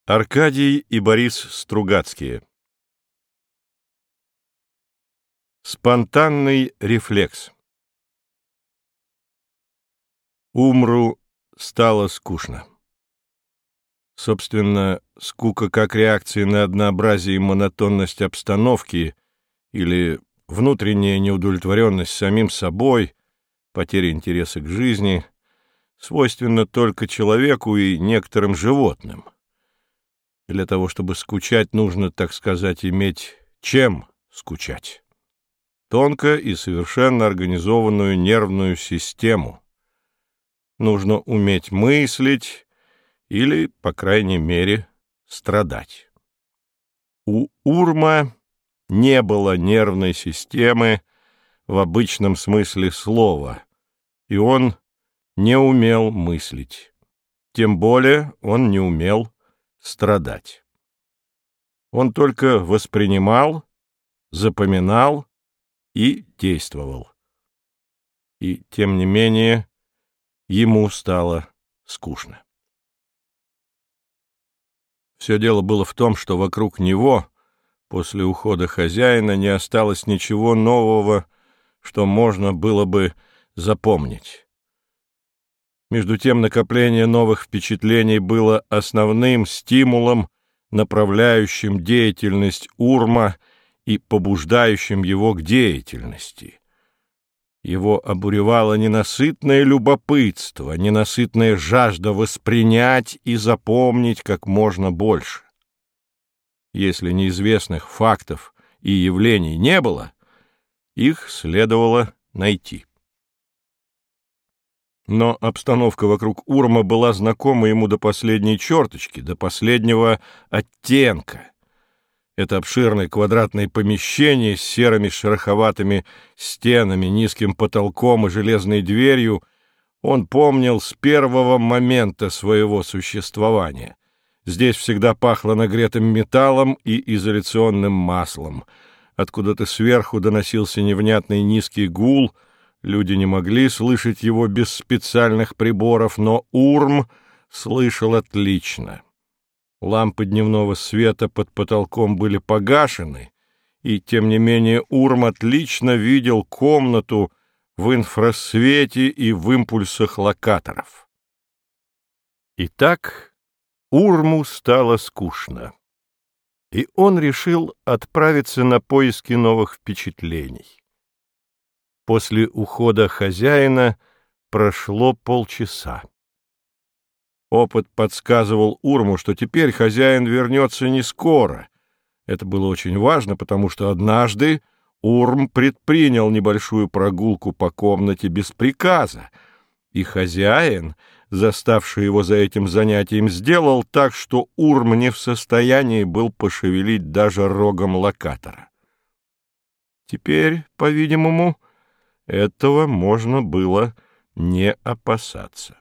Аркадий и Борис Стругацкие. Спонтанный рефлекс. Умру стало скучно. Собственно, скука как реакция на однообразие и монотонность обстановки или внутренняя неудовлетворенность самим собой, потеря интереса к жизни, свойственна только человеку и некоторым животным. Для того, чтобы скучать, нужно, так сказать, иметь чем скучать. Тонко и совершенно организованную нервную систему. Нужно уметь мыслить или, по крайней мере, страдать. У Урма не было нервной системы в обычном смысле слова, и он не умел мыслить. Тем более он не умел страдать. Он только воспринимал, запоминал и действовал. И, тем не менее, ему стало скучно. Все дело было в том, что вокруг него, после ухода хозяина, не осталось ничего нового, что можно было бы запомнить. Между тем, накопление новых впечатлений было основным стимулом, направляющим деятельность Урма и побуждающим его к деятельности. Его обуревало ненасытное любопытство, ненасытная жажда воспринять и запомнить как можно больше. Если неизвестных фактов и явлений не было, их следовало найти. Но обстановка вокруг Урма была знакома ему до последней черточки, до последнего оттенка. Это обширное квадратное помещение с серыми шероховатыми стенами, низким потолком и железной дверью он помнил с первого момента своего существования. Здесь всегда пахло нагретым металлом и изоляционным маслом. Откуда-то сверху доносился невнятный низкий гул. Люди не могли слышать его без специальных приборов, но Урм слышал отлично. Лампы дневного света под потолком были погашены, и, тем не менее, Урм отлично видел комнату в инфрасвете и в импульсах локаторов. Итак, Урму стало скучно, и он решил отправиться на поиски новых впечатлений. После ухода хозяина прошло полчаса. Опыт подсказывал Урму, что теперь хозяин вернется не скоро. Это было очень важно, потому что однажды Урм предпринял небольшую прогулку по комнате без приказа, и хозяин, заставший его за этим занятием, сделал так, что Урм не в состоянии был пошевелить даже рогом локатора. Теперь, по-видимому, этого можно было не опасаться.